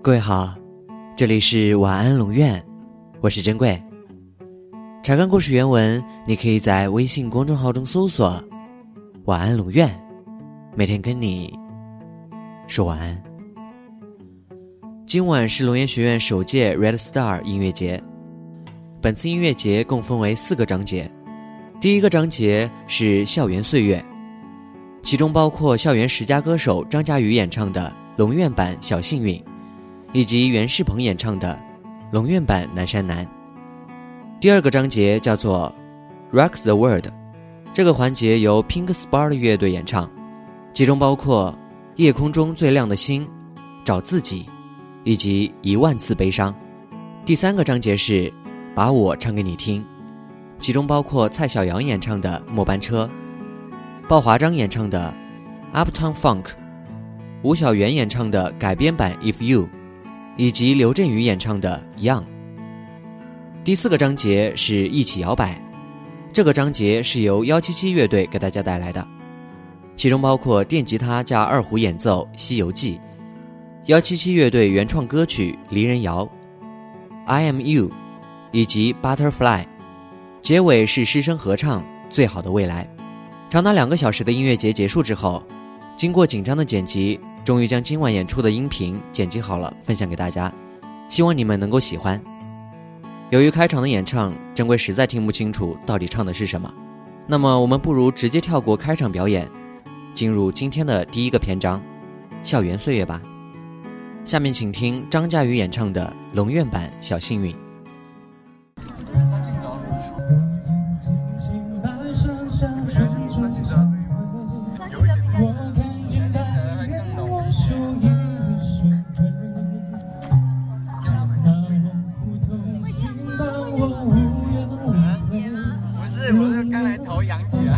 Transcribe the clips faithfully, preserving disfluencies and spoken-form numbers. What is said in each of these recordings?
各位好，这里是晚安龙院，我是珍贵。查看故事原文，你可以在微信公众号中搜索晚安龙院，每天跟你说晚安。今晚是龙岩学院首届 Red Star 音乐节，本次音乐节共分为四个章节。第一个章节是校园岁月，其中包括校园十佳歌手张嘉宇演唱的龙院版小幸运，以及袁世鹏演唱的龙院版南山南。第二个章节叫做 Rock the World， 这个环节由 Pink Spart 乐队演唱，其中包括夜空中最亮的星、找自己以及一万次悲伤。第三个章节是把我唱给你听，其中包括蔡小阳演唱的末班车，鲍华章演唱的 Uptown Funk， 吴小源演唱的改编版 If You， 以及刘震宇演唱的 Young。 第四个章节是一起摇摆，这个章节是由一七七乐队给大家带来的，其中包括电吉他加二胡演奏西游记，一七七乐队原创歌曲离人谣 I Am You 以及 Butterfly， 结尾是师生合唱最好的未来。长达两个小时的音乐节结束之后，经过紧张的剪辑，终于将今晚演出的音频剪辑好了，分享给大家，希望你们能够喜欢。由于开场的演唱，珍贵实在听不清楚到底唱的是什么，那么我们不如直接跳过开场表演，进入今天的第一个篇章校园岁月吧。下面请听张嘉宇演唱的龙院版小幸运。 不是，我是刚来投洋起来。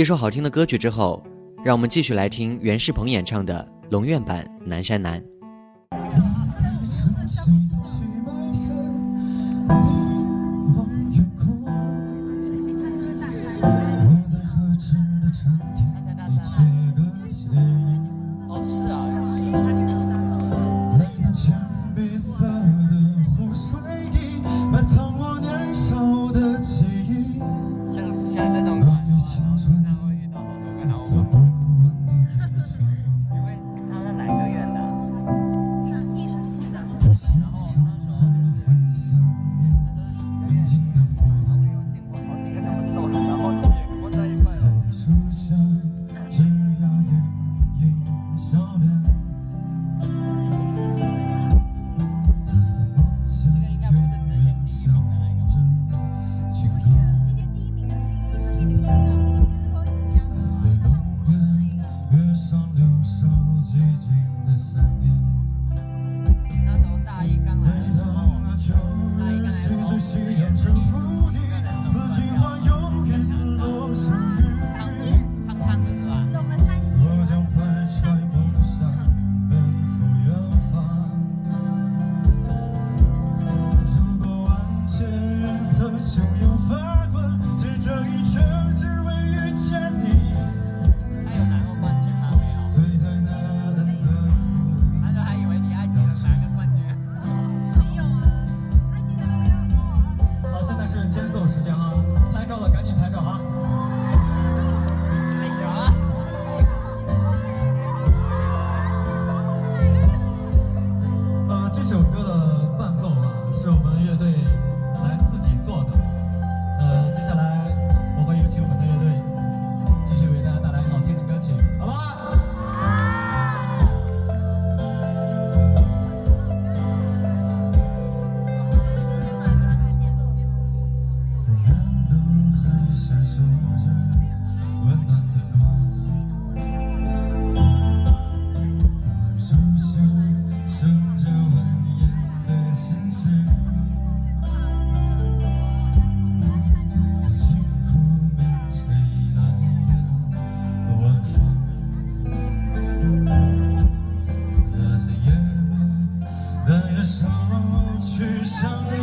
一首好听的歌曲之后，让我们继续来听袁世鹏演唱的龙苑版《南山南》。 手去想你。